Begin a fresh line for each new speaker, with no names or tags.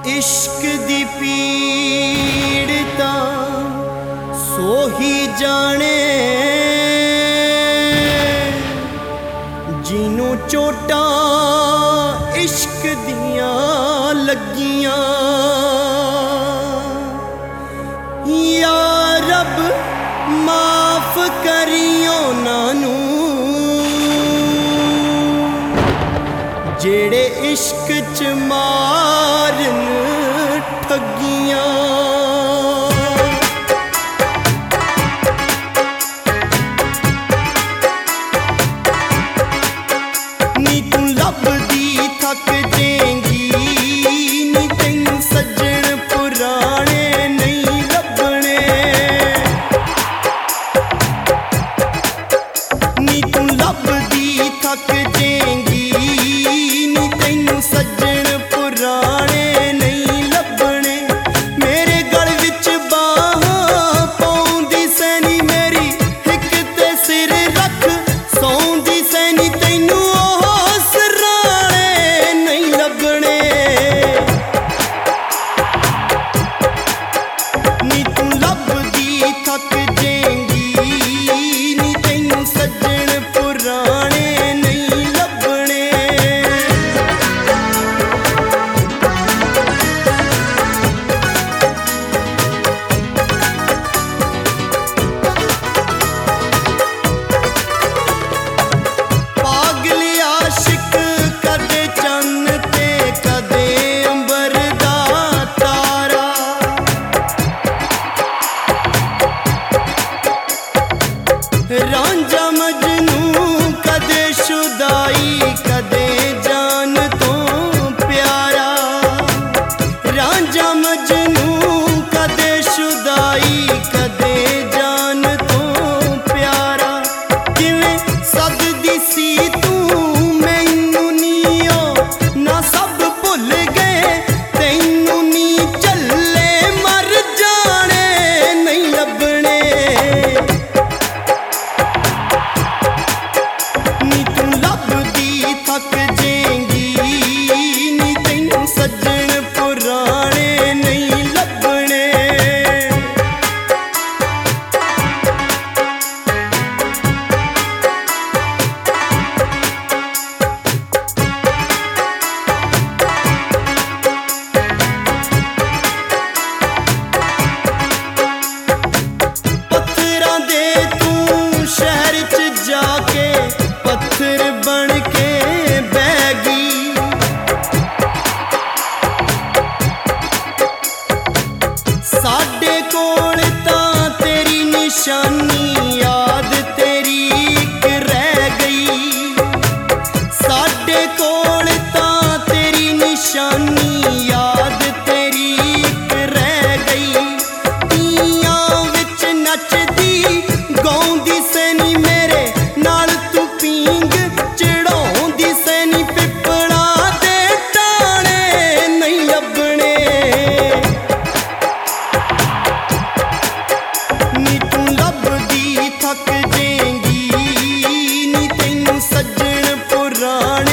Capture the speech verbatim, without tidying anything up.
इश्क दी पीड़ तां सोही जाने, जिन्हों चोटां इश्क दियां लगियां। या रब माफ करियो नानू जेड़े इश्क च मारन ठगियां। नी तू लभदी थक देंगी, नी तैनू सज्जन पुराने नहीं लभने। नी तू लभदी थक देंगी, सज्जन पुराने नहीं लभने। मेरे गल विच बाहां पाउंदी सैनी मेरी हिक ते सिर रख सौंदी सैनी, तैनू ओह सराणे नहीं लभने। नी तू लभदी थक देंगी, नी तैनू सज्जन पुराने नहीं लभने। रांझा मजनू कदे शुदाई कदे जान तो प्यारा। रांझा मजनू कदे शुदाई कदे जान तो प्यारा। किवें सददी सी तू मैनू नी ओ ना सब भुल गए, तैनू नी चले मर जाने नहीं लभने। थक जेंगी, नी तैनू सज्जन पुराने नहीं लभने। पत्थरां दे तू शहर च जाके पत्थर बन के साडे कोल तां तेरी निशानी याद तेरी एक रह गई। साडे कोल तां तेरी निशानी याद तेरी एक रह गई। तियां विच नचदी गाउंदी सैनी मेरे नाल तू पींग चढ़ाउंदी सैनी, पिपड़ा दे टाणे नहीं लभने। नी तू लभदी थक देंगी, नी तैनू सज्जन पुराने